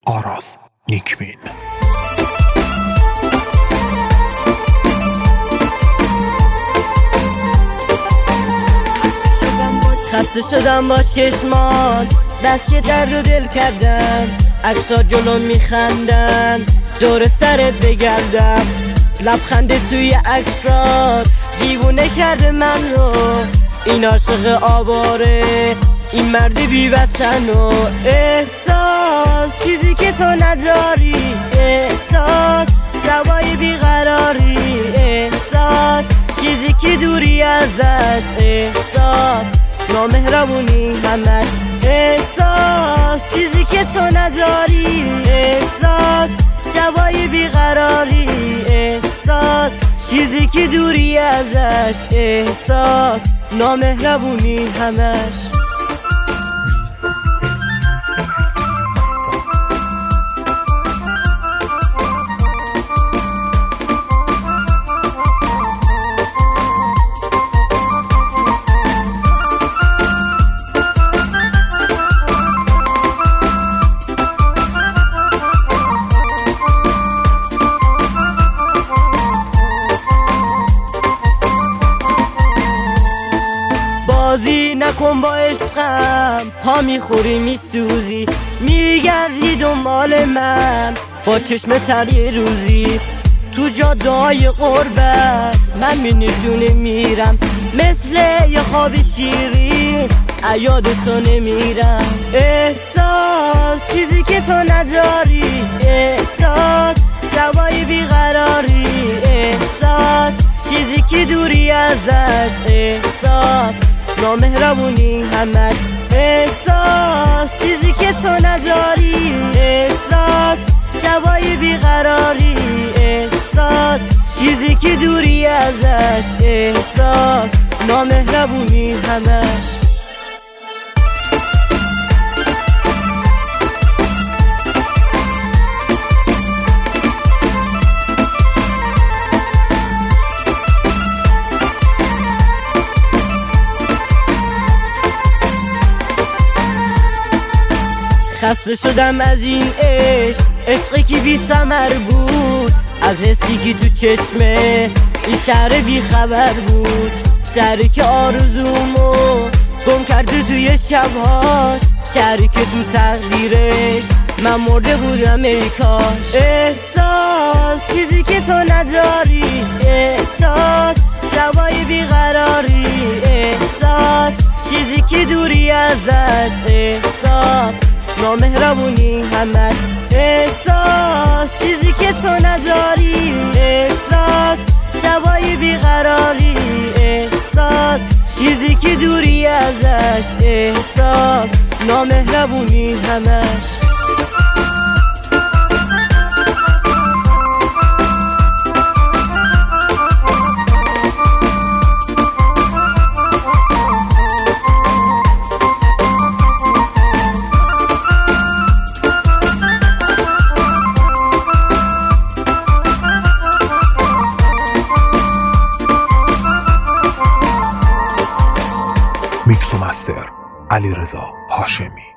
آراز نیکبین. خسته شدم با چشمان، بس که درد و دل کردم. عکس‌ها جلو میخندن، دور سرت بگردم. لبخنده توی عکسات دیوونه کرده من رو. این عاشق آواره، این مرد بی وطن و احساس چیزی که تو نداری. احساس شبای بیقراری، احساس چیزی که دوری ازش. احساس نامهربونی همش. احساس چیزی که تو نداری. احساس شبای بیقراری، احساس چیزی که دوری ازش. احساس نامهربونی همش. بازی نکن با عشقم، پا میخوری میسوزی. میگردی دنبال من با چشم تری روزی. تو جاده‌های غربت من مینشونه میرم، مثل یه خواب شیرین یاد تو نمیرم. احساس چیزی که تو نداری. احساس شبای بیقراری، احساس چیزی که دوری ازش. احساس نامهربونی همش. احساس چیزی که تو نداری. احساس شبای بیقراری، احساس چیزی که دوری ازش. احساس نامهربونی همش. خسته شدم از این عشق، عشقی که بی ثمر بود. از حسی که تو چشمه این شهر بی خبر بود. شهری که آرزومو گم کرده توی شبهاش. شهری که تو تقدیرش من مرده بودم ای کاش. احساس چیزی که تو نداری. احساس شبای بیقراری، احساس چیزی که دوری ازش. احساس نامهربونی همش. احساس چیزی که تو نداری. احساس شبای بیقراری، احساس چیزی که دوری ازش. احساس نامهربونی همش. میکس و مستر علیرضا هاشمی.